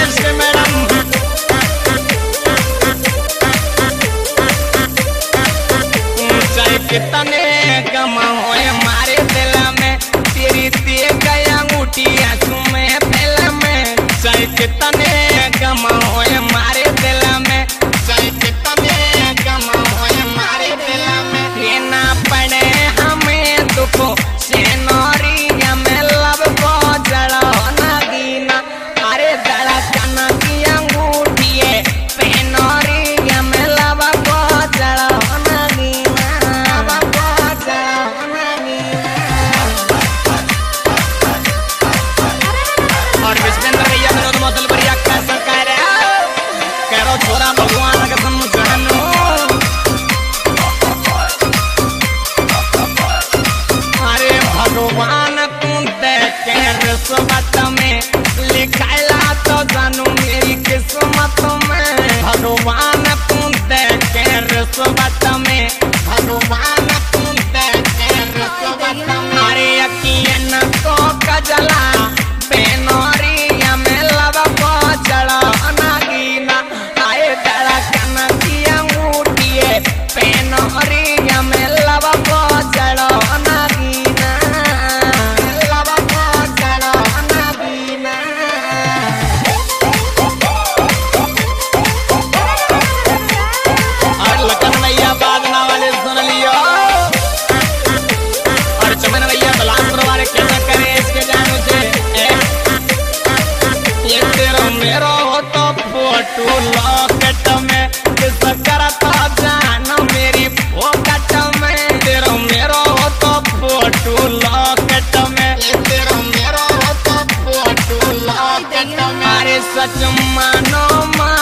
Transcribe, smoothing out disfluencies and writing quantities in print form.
नमस्ते मैडम। चाहे कितने गम होए हमारे दिल में, तेरी दे गया अंगूठियां तुम्हें दिल में। चाहे कितने गम होए हमारे दिल में, चाहे कितने गम होए हमारे दिल में, ये ना पड़े हमें दुखों से नौरिया में लब को जड़ा ना दीना। अरे धड़कन की अंगूठी है पेनौरिया में लब को जड़ा ना दीना, लब को जड़ा ना दीना। और विश्वेंद्र भैया विनोद मौतल भैया कैसा कह रहे हो, कह रहा छोरा भगवान का समझानो। अरे भगवान तू देखे रिश्वत में, लिखाला तो जानू मेरी किस्मत में। भगवान तू देखे रिश्वत में, भगवान तू देखे रिश्वत में। अरे यकीन को कजला बेनौरिया में लब को जड़ा नागीना। आए धड़कन की अंगूठी है पेनौरिया में लब को जड़ा नागीना, लब को जड़ा नागीना। और लखन भैया बाजना वाले सुन लियो, और चमन भैया बलासपुर वाले कैसा करे इसके जानू से। ये तेरा मेरा हो तो फोटो लॉकेट में, किस करता जान मेरी फोकट में। तेरा मेरा हो तो फोटो लॉकेट में, ये तेरा मेरा हो तो फोटो लॉकेट में। अरे सच मानो